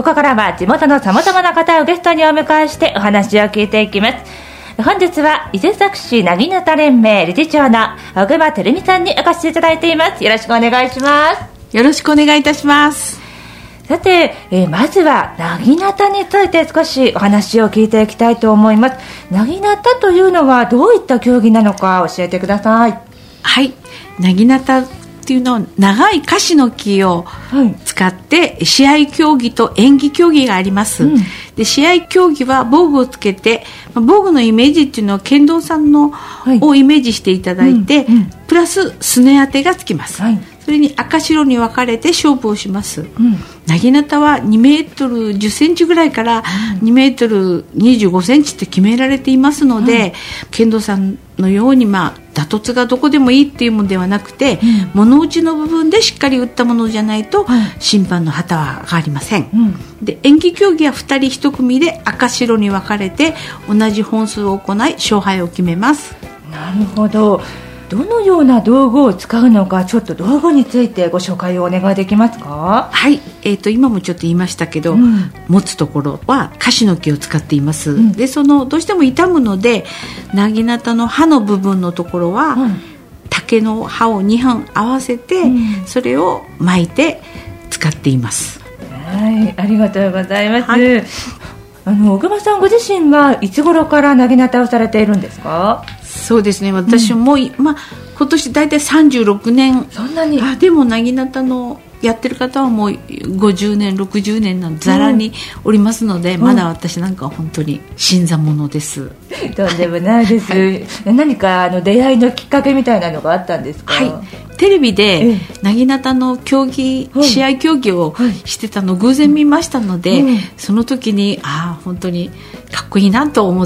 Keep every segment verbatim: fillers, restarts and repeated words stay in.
ここからは地元のさまざまな方をゲストにお迎えしてお話を聞いていきます。本日は伊勢崎市なぎなた連盟理事長の小熊照美さんにお越しいただいています。よろしくお願いします。 よろしくお願いいたします。 さて、えー、まずはなぎなたについて少しお話を聞いていきたいと思います。なぎなたというのはどういった競技なのか教えてください。 はい、なぎなたっていうのは長いカシの木を使って試合競技と演技競技があります、うん、で試合競技は防具をつけて、防具のイメージっていうのは剣道さんの、はい、をイメージしていただいて、うんうん、プラスすね当てがつきます、はい、それに赤白に分かれて勝負をします、うん、なぎなたはにメートルじゅっセンチぐらいからにメートルにじゅうごセンチって決められていますので、はい、剣道さんのように、まあ、打突がどこでもいいっていうものではなくて、うん、物打ちの部分でしっかり打ったものじゃないと、はい、審判の旗は上がりません、うん、で演技競技はふたりいち組で赤白に分かれて同じ本数を行い勝敗を決めます。 なるほど。どのような道具を使うのか、ちょっと道具についてご紹介をお願いできますか。 はい、えーと、今もちょっと言いましたけど、うん、持つところはカシの木を使っています、うん、でそのどうしても傷むのでなぎなたの刃の部分のところは、うん、竹の刃をにほん合わせて、うん、それを巻いて使っています。 はい、ありがとうございます、はい、あの小熊さんご自身はいつ頃からなぎなたをされているんですか。 そうですね、私も、うんまあ、今年大体さんじゅうろくねん。 そんなに。 あでもなぎなたのやってる方はもうごじゅうねんろくじゅうねんのざらにおりますので、うん、まだ私なんか本当に新参者です。 とんでもないです、はい、何かあの出会いのきっかけみたいなのがあったんですか。 はい、テレビでなぎなたの競技、うん、試合競技をしてたのを偶然見ましたので、うん、その時にああ本当にかっこいいなと思って、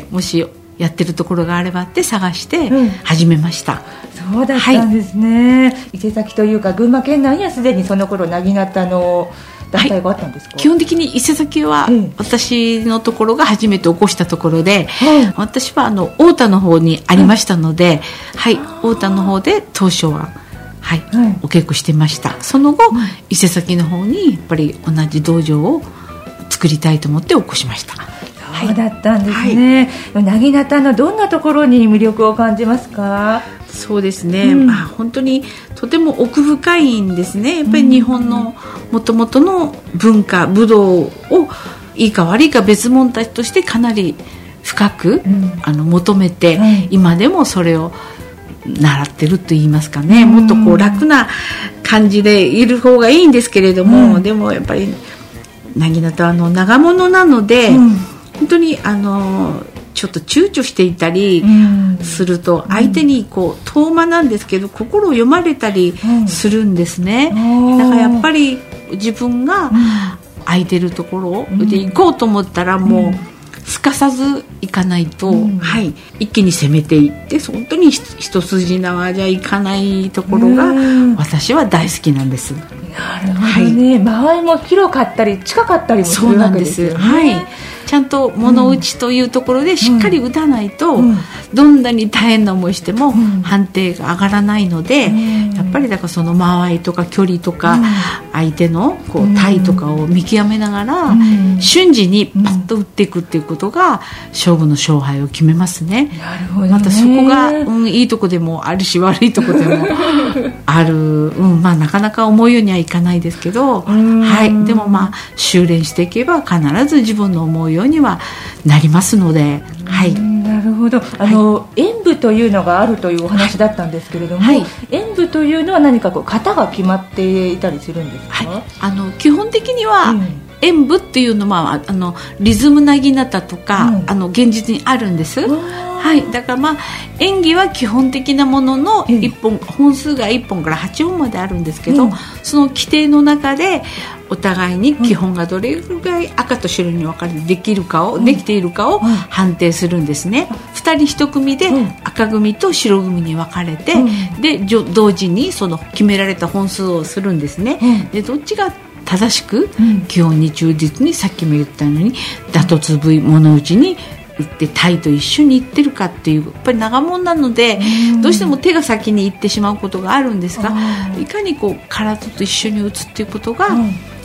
もしやってるところがあればって探して始めました、 うん、そうだったんですね、はい、伊勢崎というか群馬県内にはすでにその頃なぎなたの団体があったんですか。 はい、基本的に伊勢崎は私のところが初めて起こしたところで、うん、私はあの太田の方にありましたので、うんはい、太田の方で当初は、はいはい、お稽古してました。その後、うん、伊勢崎の方にやっぱり同じ道場を作りたいと思って起こしました。 そうだったんですね、はい、なぎなたのどんなところに魅力を感じますか。 そうですね、うんまあ、本当にとても奥深いんですね。やっぱり日本のもともとの文化武道をいいか悪いか別物たちとしてかなり深く、うん、あの求めて、はい、今でもそれを習ってると言いますかね、うん、もっとこう楽な感じでいる方がいいんですけれども、うん、でもやっぱりなぎなたはあの長物なので、うん本当にあのちょっと躊躇していたりすると相手にこう遠間なんですけど心を読まれたりするんですね、うん、だからやっぱり自分が空いてるところで行こうと思ったらもうすかさず行かないと、うんはい、一気に攻めていって本当に一筋縄じゃいかないところが私は大好きなんです。 なるほどね、はい、間合いも広かったり近かったりもするわけですよね。 そうなんです、はい、ちゃんと物打ちというところでしっかり打たないと、うん、どんなに大変な思いしても判定が上がらないので、うん、やっぱりだからその間合いとか距離とか、うん、相手のこう体とかを見極めながら、うん、瞬時にパッと打っていくっていうことが勝負の勝敗を決めますね。 なるほどね。 またそこが、うん、いいとこでもあるし悪いとこでもある、うんまあ、なかなか思うようにはいかないですけど、はい、でもまあ修練していけば必ず自分の思うようにはなりますので、はい、 なるほど。あの、はい、演舞というのがあるというお話だったんですけれども、はい、演舞というのは何かこう型が決まっていたりするんですか。 はい、あの基本的には、うん演舞っていうのはあのリズムなぎなたとか、うん、あの現実にあるんです、はい、だから、まあ、演技は基本的なもののいっぽん、うん、本数がいっぽんからはっぽんまであるんですけど、うん、その規定の中でお互いに基本がどれぐらい赤と白に分かれてできるかを、うん、できているかを判定するんですね、うん、ふたりいち組で赤組と白組に分かれて、うん、で同時にその決められた本数をするんですね、うん、でどっちが正しく、うん、基本に忠実にさっきも言ったように打突部位物打ちに打って体と一緒にいってるかっていうやっぱり長物なので、うん、どうしても手が先に行ってしまうことがあるんですが、いかにこう体と一緒に打つっていうことが、うん、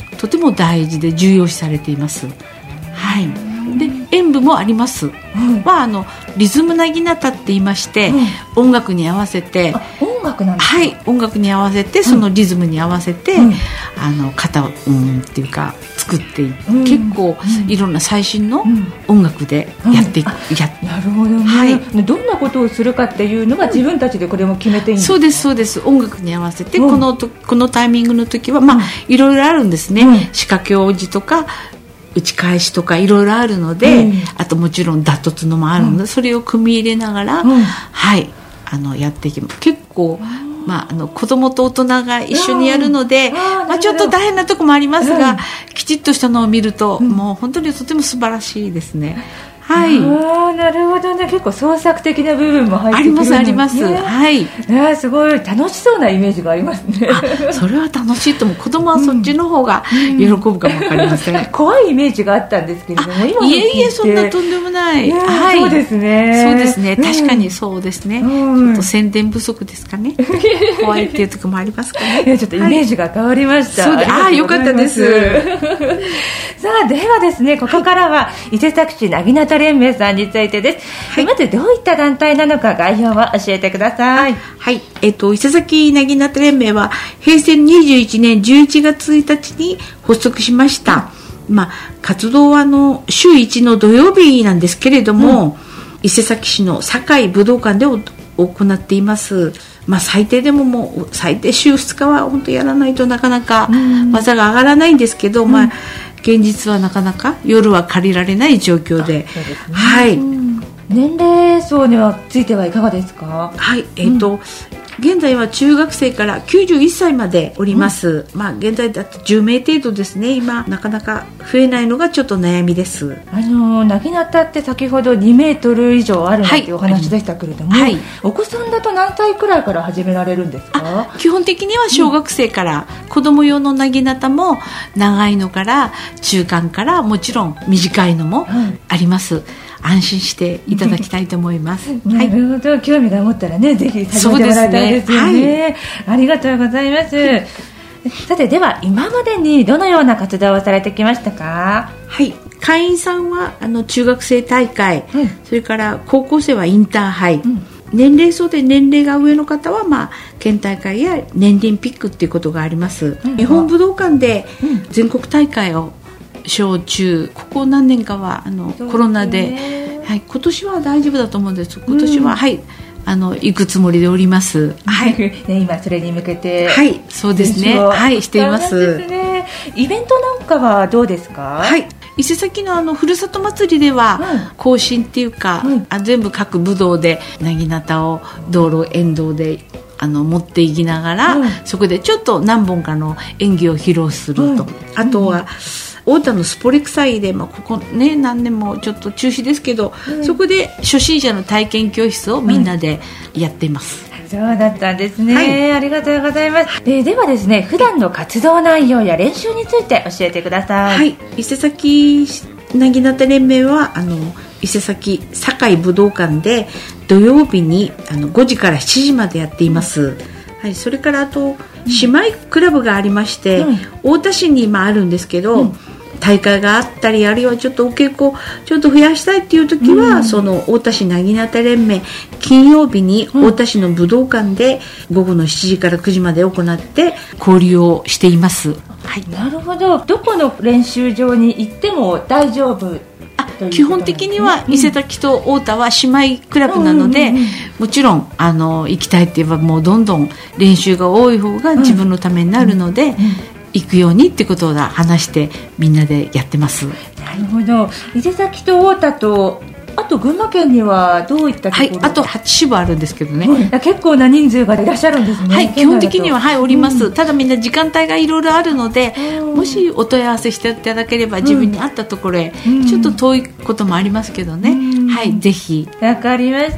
とても大事で重要視されています。はい。で演舞もあります、うんまあ、あのリズムなぎなたって言いまして、うん、音楽に合わせて音楽なんですか？ はい、音楽に合わせてそのリズムに合わせて、うん、あの型を、うん、っていうか作っていって、うん、結構、うん、いろんな最新の音楽でやっていく、うん、やなるほどね、はい、どんなことをするかっていうのが自分たちでこれも決めていいんですか？ そうですそうです。音楽に合わせて、うん、このとこのタイミングの時は、まあうん、 いろいろあるんですね、 うん、 仕掛け王子とか打ち返しとかいろいろあるので、うん、あともちろんダットツのもあるので、うん、それを組み入れながら、うん、はいあのやっていきます。結構、まあ、あの子供と大人が一緒にやるので、まあ、ちょっと大変なとこもありますが、うん、きちっとしたのを見ると、うん、もう本当にとても素晴らしいですね。はい、 あなるほどね。結構創作的な部分も入ってくるんですね。 ありますあります、はい、 ね、すごい楽しそうなイメージがありますね。 あそれは楽しいと思う。子供はそっちの方が喜ぶかも分かりません、うん、 怖いイメージがあったんですけれども、今のいえいえそんなとんでもない、 ねはい、そうですねそうですね、確かにそうですね、うん、ちょっと宣伝不足ですかね怖いっていうところもありますかね。 ちょっとイメージが変わりました、 はい、ああよかったですさあではですね、ここからは伊勢崎市なぎなた連盟さんについてです、はい、まずどういった団体なのか概要を教えてください。 はい、えっと、伊勢崎なぎなた連盟は平成にじゅういちねんじゅういちがつついたちに発足しました、うんまあ、活動はあの週いちの土曜日なんですけれども、うん、伊勢崎市の堺武道館で行っています。まあ、最低でももう最低週ふつかは本当やらないとなかなか技が上がらないんですけど、うんまあ、現実はなかなか夜は借りられない状況で、 そうですね、 はい、 うん年齢層にはついてはいかがですか？ はい、えーとうん、現在は中学生からきゅうじゅういっさいまでおります、うんまあ、現在だとじゅうめい程度ですね。今なかなか増えないのがちょっと悩みです。 あのなぎなたって先ほどにメートル以上あるなんていうお話でしたけれども、はい、お子さんだと何歳くらいから始められるんですか？ あ基本的には小学生から、うん、子供用のなぎなたも長いのから中間からもちろん短いのもあります、うん安心していただきたいと思います。 なるほど、はい、興味が持ったらねぜひ始めてもらいたいですよね。そうですね、はい、ありがとうございます、はい、さてでは今までにどのような活動をされてきましたか？ はい、会員さんはあの中学生大会、うん、それから高校生はインターハイ、うん、年齢層で年齢が上の方は、まあ、県大会や年輪ピックっていうことがあります、うん、日本武道館で全国大会を小中ここ何年かはあのコロナで、はい、今年は大丈夫だと思うんです。今年は、うん、はいあの行くつもりでおります、 はいね、今それに向けてはいそうですねはいしています。 ね、イベントなんかはどうですか？ はい伊勢崎のあのふるさと祭りでは、うん、行進っていうか、うん、あ全部各武道でなぎなたを道路沿道であの持っていきながら、うん、そこでちょっと何本かの演技を披露すると、うん、あとは、うん太田のスポレク祭で、まあ、ここね何年もちょっと中止ですけど、うん、そこで初心者の体験教室をみんなでやっています、 うん、そうだったんですね、はい、ありがとうございます、えー、ではですね普段の活動内容や練習について教えてください。 はい伊勢崎なぎなた連盟はあの伊勢崎堺武道館で土曜日にあのごじからしちじまでやっています、うんはい、それからあと姉妹クラブがありまして、うん、太田市に今あるんですけど、うん大会があったりあるいはちょっとお稽古ちょっと増やしたいっていう時は、うん、その太田市なぎなた連盟金曜日に太田市の武道館で午後のしちじからくじまで行って交流をしています、 はい、なるほど。どこの練習場に行っても大丈夫あ基本的には伊勢崎と太田は姉妹クラブなので、うんうんうんうん、もちろんあの行きたいって言えばもうどんどん練習が多い方が自分のためになるので、うんうんうん行くようにってことを話してみんなでやってます。 なるほど。伊勢崎と太田とあと群馬県にはどういったところ、 はい、あとはち支部あるんですけどね、 うん、結構な人数がいらっしゃるんですね。 はい基本的には、はい、おります、うん、ただみんな時間帯がいろいろあるので、うん、もしお問い合わせしていただければ自分に合ったところへ、うん、ちょっと遠いこともありますけどね、うん、はいぜひ。 わかりました、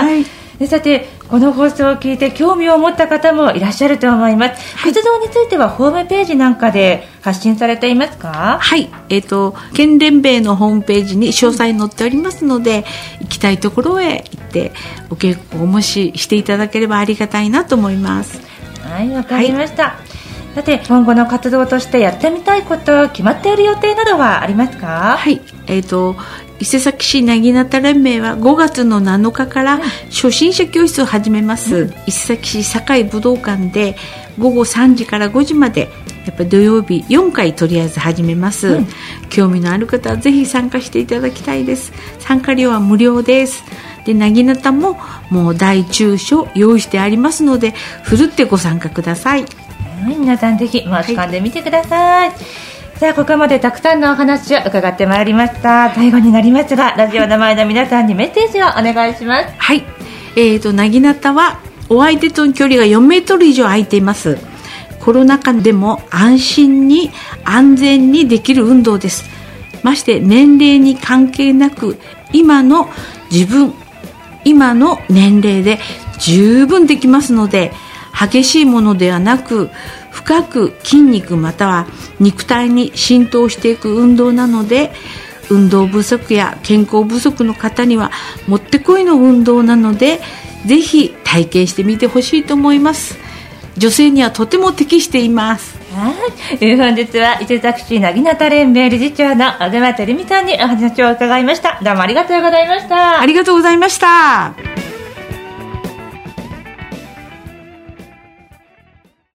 はい、でさてこの放送を聞いて興味を持った方もいらっしゃると思います、はい、活動についてはホームページなんかで発信されていますか？ はい、えーと、県連盟のホームページに詳細載っておりますので行きたいところへ行ってお稽古をもししていただければありがたいなと思います。 はいわかりました、はいさて今後の活動としてやってみたいこと決まっている予定などはありますか？ はい、えーと伊勢崎市なぎなた連盟はごがつのなのかから初心者教室を始めます、うん、伊勢崎市堺武道館でごごさんじからごじまでやっぱり土曜日よんかいとりあえず始めます、うん、興味のある方はぜひ参加していただきたいです。参加料は無料です。でなぎなたももう大中小用意してありますのでふるってご参加ください。 はい、皆さんぜひ申し込んでみてください、はい。さあここまでたくさんのお話を伺ってまいりました。最後になりますがラジオの前の皆さんにメッセージをお願いします。 はい、えーとなぎなたはお相手との距離がよんメートル以上空いています。コロナ禍でも安心に安全にできる運動です。まして年齢に関係なく今の自分今の年齢で十分できますので、激しいものではなく深く筋肉または肉体に浸透していく運動なので、運動不足や健康不足の方にはもってこいの運動なのでぜひ体験してみてほしいと思います。女性にはとても適しています。 はい、本日は伊勢崎市なぎなた連盟理事長の小熊照美さんにお話を伺いました。どうもありがとうございました。 ありがとうございました。